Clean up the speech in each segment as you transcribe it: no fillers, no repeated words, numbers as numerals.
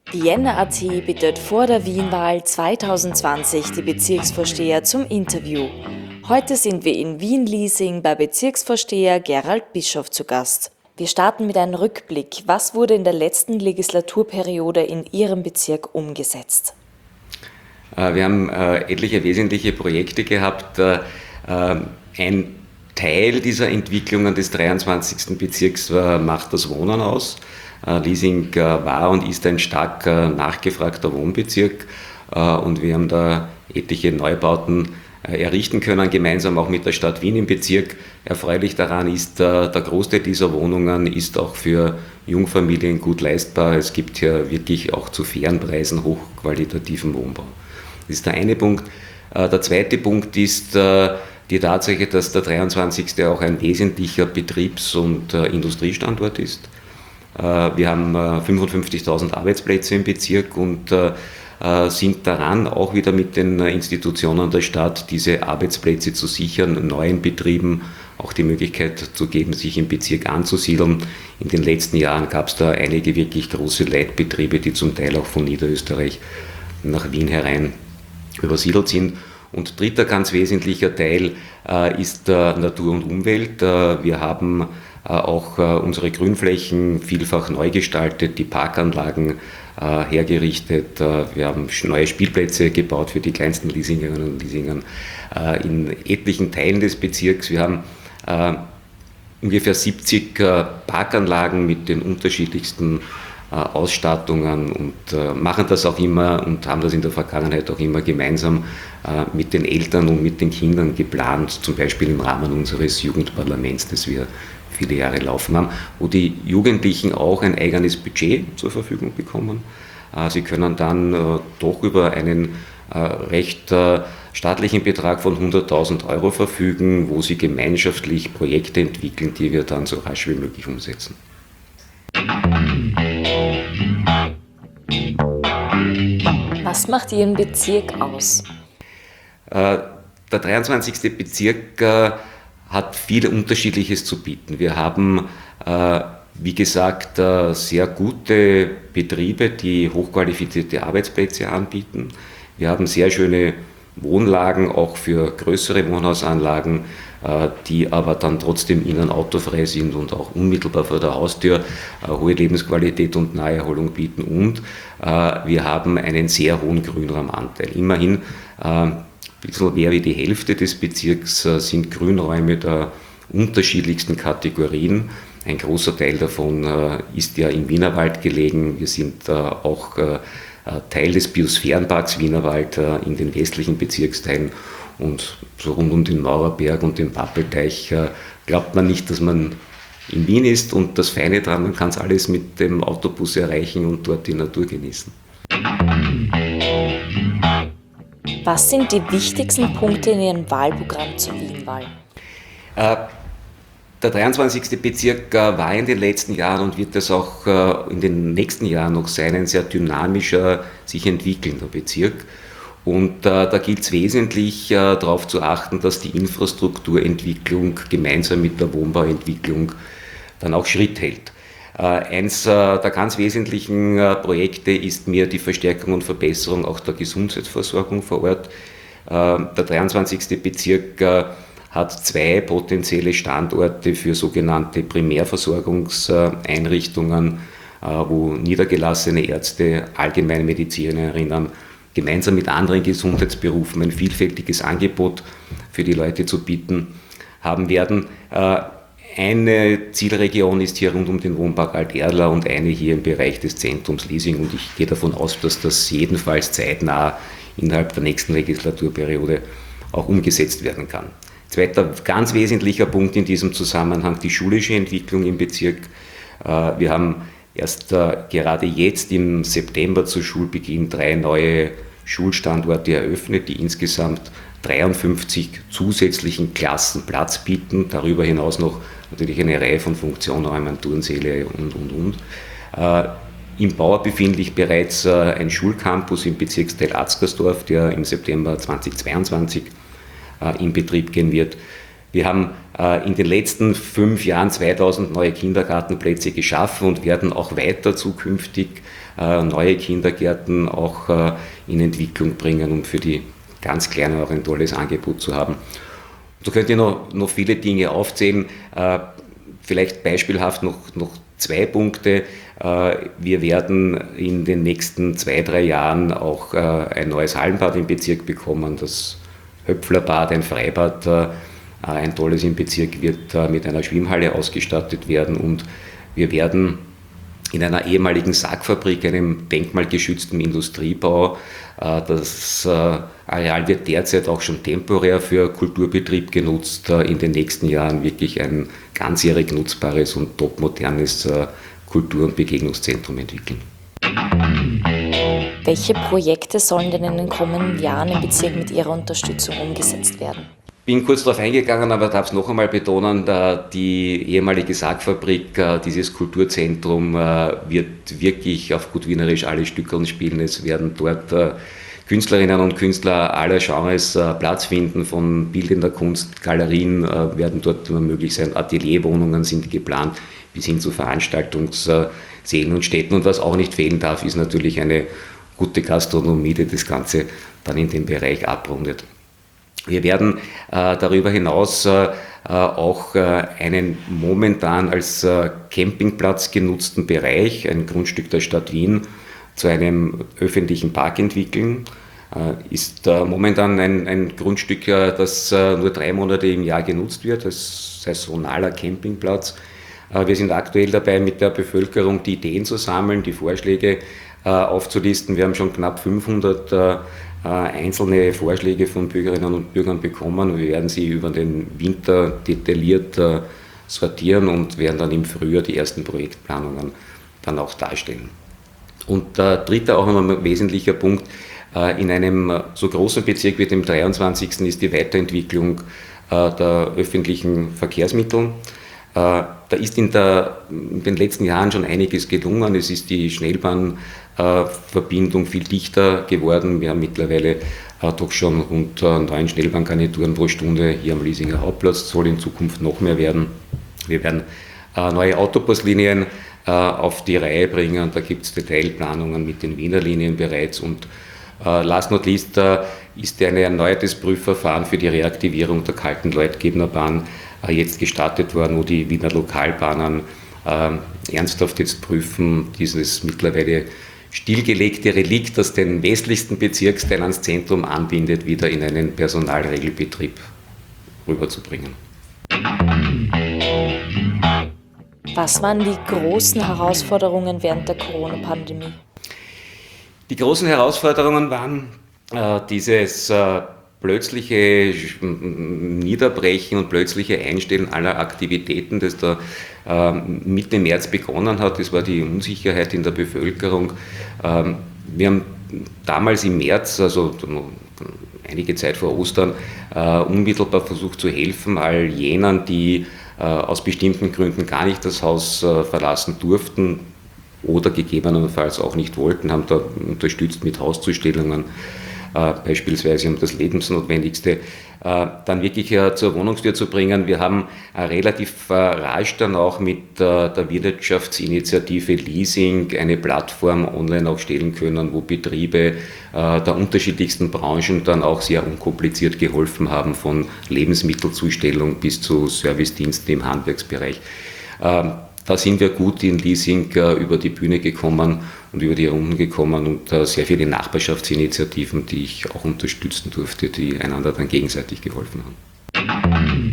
Die Jänner.at bittet vor der Wienwahl 2020 die Bezirksvorsteher zum Interview. Heute sind wir in Wien-Liesing bei Bezirksvorsteher Gerald Bischof zu Gast. Wir starten mit einem Rückblick. Was wurde in der letzten Legislaturperiode in Ihrem Bezirk umgesetzt? Wir haben etliche wesentliche Projekte gehabt. Ein Teil dieser Entwicklungen des 23. Bezirks macht das Wohnen aus. Liesing war und ist ein stark nachgefragter Wohnbezirk und wir haben da etliche Neubauten errichten können, gemeinsam auch mit der Stadt Wien im Bezirk. Erfreulich daran ist, der Großteil dieser Wohnungen ist auch für Jungfamilien gut leistbar. Es gibt hier wirklich auch zu fairen Preisen hochqualitativen Wohnbau. Das ist der eine Punkt. Der zweite Punkt ist die Tatsache, dass der 23. auch ein wesentlicher Betriebs- und Industriestandort ist. Wir haben 55.000 Arbeitsplätze im Bezirk und sind daran, auch wieder mit den Institutionen der Stadt diese Arbeitsplätze zu sichern, neuen Betrieben auch die Möglichkeit zu geben, sich im Bezirk anzusiedeln. In den letzten Jahren gab es da einige wirklich große Leitbetriebe, die zum Teil auch von Niederösterreich nach Wien herein übersiedelt sind. Und dritter ganz wesentlicher Teil ist Natur und Umwelt. Wir haben auch unsere Grünflächen vielfach neu gestaltet, die Parkanlagen hergerichtet. Wir haben neue Spielplätze gebaut für die kleinsten Liesingerinnen und Liesinger in etlichen Teilen des Bezirks. Wir haben ungefähr 70 Parkanlagen mit den unterschiedlichsten Ausstattungen und machen das auch immer und haben das in der Vergangenheit auch immer gemeinsam mit den Eltern und mit den Kindern geplant, zum Beispiel im Rahmen unseres Jugendparlaments, das wir viele Jahre laufen haben, wo die Jugendlichen auch ein eigenes Budget zur Verfügung bekommen. Sie können dann doch über einen recht staatlichen Betrag von 100.000 Euro verfügen, wo sie gemeinschaftlich Projekte entwickeln, die wir dann so rasch wie möglich umsetzen. Was macht Ihren Bezirk aus? Der 23. Bezirk hat viel Unterschiedliches zu bieten. Wir haben, wie gesagt, sehr gute Betriebe, die hochqualifizierte Arbeitsplätze anbieten. Wir haben sehr schöne Wohnlagen, auch für größere Wohnhausanlagen, die aber dann trotzdem innen autofrei sind und auch unmittelbar vor der Haustür hohe Lebensqualität und Naherholung bieten. Und wir haben einen sehr hohen Grünraumanteil. Immerhin ein bisschen mehr wie die Hälfte des Bezirks sind Grünräume der unterschiedlichsten Kategorien. Ein großer Teil davon ist ja im Wienerwald gelegen. Wir sind auch Teil des Biosphärenparks Wienerwald in den westlichen Bezirksteilen und so rund um den Maurerberg und den Pappelteich glaubt man nicht, dass man in Wien ist, und das Feine daran, man kann es alles mit dem Autobus erreichen und dort die Natur genießen. Was sind die wichtigsten Punkte in Ihrem Wahlprogramm zur Wienwahl? Der 23. Bezirk war in den letzten Jahren und wird das auch in den nächsten Jahren noch sein, ein sehr dynamischer, sich entwickelnder Bezirk. Und da gilt es wesentlich darauf zu achten, dass die Infrastrukturentwicklung gemeinsam mit der Wohnbauentwicklung dann auch Schritt hält. Eins der ganz wesentlichen Projekte ist mir die Verstärkung und Verbesserung auch der Gesundheitsversorgung vor Ort. Der 23. Bezirk hat 2 potenzielle Standorte für sogenannte Primärversorgungseinrichtungen, wo niedergelassene Ärzte, Allgemeinmedizinerinnen gemeinsam mit anderen Gesundheitsberufen ein vielfältiges Angebot für die Leute zu bieten haben werden. Eine Zielregion ist hier rund um den Wohnpark Alt-Erla und eine hier im Bereich des Zentrums Liesing, und ich gehe davon aus, dass das jedenfalls zeitnah innerhalb der nächsten Legislaturperiode auch umgesetzt werden kann. Zweiter ganz wesentlicher Punkt in diesem Zusammenhang, die schulische Entwicklung im Bezirk. Wir haben erst gerade jetzt im September zu Schulbeginn 3 neue Schulstandorte eröffnet, die insgesamt 53 zusätzlichen Klassen Platz bieten. Darüber hinaus noch natürlich eine Reihe von Funktionsräumen, Turnsäle und. Im Bau befindet sich bereits ein Schulcampus im Bezirksteil Atzgersdorf, der im September 2022 in Betrieb gehen wird. Wir haben in den letzten 5 Jahren 2000 neue Kindergartenplätze geschaffen und werden auch weiter zukünftig neue Kindergärten auch in Entwicklung bringen, um für die ganz Kleinen auch ein tolles Angebot zu haben. So könnt ihr noch viele Dinge aufzählen. Vielleicht beispielhaft noch 2 Punkte. Wir werden in den nächsten 2-3 Jahren auch ein neues Hallenbad im Bezirk bekommen. Das Höpflerbad, ein Freibad, ein tolles im Bezirk, wird mit einer Schwimmhalle ausgestattet werden, und wir werden in einer ehemaligen Sackfabrik, einem denkmalgeschützten Industriebau, das Areal wird derzeit auch schon temporär für Kulturbetrieb genutzt, in den nächsten Jahren wirklich ein ganzjährig nutzbares und topmodernes Kultur- und Begegnungszentrum entwickeln. Welche Projekte sollen denn in den kommenden Jahren im Bezirk mit Ihrer Unterstützung umgesetzt werden? Ich bin kurz darauf eingegangen, aber darf es noch einmal betonen, die ehemalige Sargfabrik, dieses Kulturzentrum, wird wirklich auf gut Wienerisch alle Stückeln spielen. Es werden dort Künstlerinnen und Künstler aller Genres Platz finden, von bildender Kunst, Galerien werden dort möglich sein, Atelierwohnungen sind geplant, bis hin zu Veranstaltungssälen und Städten. Und was auch nicht fehlen darf, ist natürlich eine gute Gastronomie, die das Ganze dann in dem Bereich abrundet. Wir werden darüber hinaus auch einen momentan als Campingplatz genutzten Bereich, ein Grundstück der Stadt Wien, zu einem öffentlichen Park entwickeln. Ist momentan ein Grundstück, das nur 3 Monate im Jahr genutzt wird, als saisonaler Campingplatz. Wir sind aktuell dabei, mit der Bevölkerung die Ideen zu sammeln, die Vorschläge aufzulisten. Wir haben schon knapp 500 einzelne Vorschläge von Bürgerinnen und Bürgern bekommen. Wir werden sie über den Winter detailliert sortieren und werden dann im Frühjahr die ersten Projektplanungen dann auch darstellen. Und der dritte, auch ein wesentlicher Punkt, in einem so großen Bezirk wie dem 23. ist die Weiterentwicklung der öffentlichen Verkehrsmittel. Da ist in den letzten Jahren schon einiges gelungen. Es ist die Schnellbahnverbindung viel dichter geworden. Wir haben mittlerweile doch schon rund 9 Schnellbahngarnituren pro Stunde hier am Liesinger Hauptplatz. Das soll in Zukunft noch mehr werden. Wir werden neue Autobuslinien auf die Reihe bringen. Da gibt es Detailplanungen mit den Wiener Linien bereits. Und last not least ist ein erneutes Prüfverfahren für die Reaktivierung der Kalten-Leutgebner-Bahn jetzt gestartet worden, wo die Wiener Lokalbahnen ernsthaft jetzt prüfen, dieses mittlerweile stillgelegte Relikt, das den westlichsten Bezirksteil ans Zentrum anbindet, wieder in einen Personalregelbetrieb rüberzubringen. Was waren die großen Herausforderungen während der Corona-Pandemie? Die großen Herausforderungen waren dieses plötzliche Niederbrechen und plötzliche Einstellen aller Aktivitäten, das da Mitte März begonnen hat. Das war die Unsicherheit in der Bevölkerung. Wir haben damals im März, also einige Zeit vor Ostern, unmittelbar versucht zu helfen, all jenen, die aus bestimmten Gründen gar nicht das Haus verlassen durften oder gegebenenfalls auch nicht wollten, haben da unterstützt mit Hauszustellungen, beispielsweise um das Lebensnotwendigste dann wirklich zur Wohnungstür zu bringen. Wir haben relativ rasch dann auch mit der Wirtschaftsinitiative Leasing eine Plattform online auch stellen können, wo Betriebe der unterschiedlichsten Branchen dann auch sehr unkompliziert geholfen haben, von Lebensmittelzustellung bis zu Servicediensten im Handwerksbereich. Da sind wir gut in Leasing über die Bühne gekommen und über die Runden gekommen und sehr viele Nachbarschaftsinitiativen, die ich auch unterstützen durfte, die einander dann gegenseitig geholfen haben.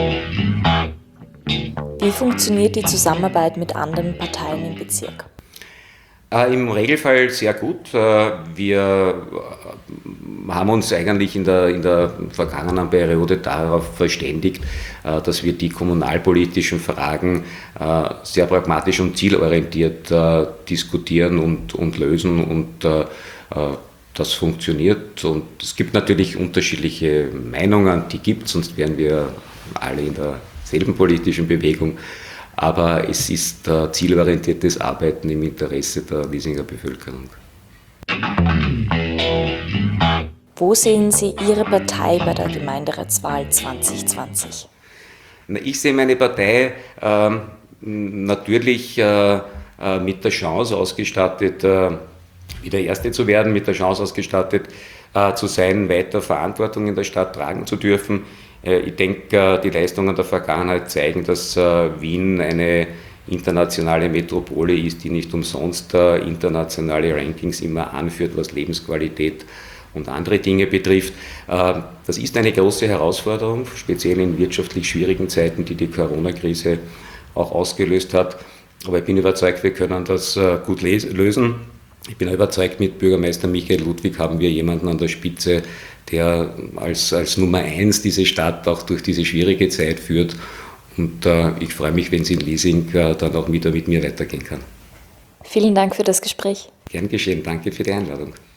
Wie funktioniert die Zusammenarbeit mit anderen Parteien im Bezirk? Im Regelfall sehr gut. Wir haben uns eigentlich in der vergangenen Periode darauf verständigt, dass wir die kommunalpolitischen Fragen sehr pragmatisch und zielorientiert diskutieren und lösen, und das funktioniert. Und es gibt natürlich unterschiedliche Meinungen, die gibt es, sonst wären wir alle in derselben politischen Bewegung. Aber es ist zielorientiertes Arbeiten im Interesse der Liesinger Bevölkerung. Wo sehen Sie Ihre Partei bei der Gemeinderatswahl 2020? Ich sehe meine Partei natürlich mit der Chance ausgestattet, wieder Erste zu werden, mit der Chance ausgestattet zu sein, weiter Verantwortung in der Stadt tragen zu dürfen. Ich denke, die Leistungen der Vergangenheit zeigen, dass Wien eine internationale Metropole ist, die nicht umsonst internationale Rankings immer anführt, was Lebensqualität und andere Dinge betrifft. Das ist eine große Herausforderung, speziell in wirtschaftlich schwierigen Zeiten, die die Corona-Krise auch ausgelöst hat. Aber ich bin überzeugt, wir können das gut lösen. Ich bin überzeugt, mit Bürgermeister Michael Ludwig haben wir jemanden an der Spitze, der als Nummer 1 diese Stadt auch durch diese schwierige Zeit führt. Und ich freue mich, wenn sie in Liesing dann auch wieder mit mir weitergehen kann. Vielen Dank für das Gespräch. Gern geschehen, danke für die Einladung.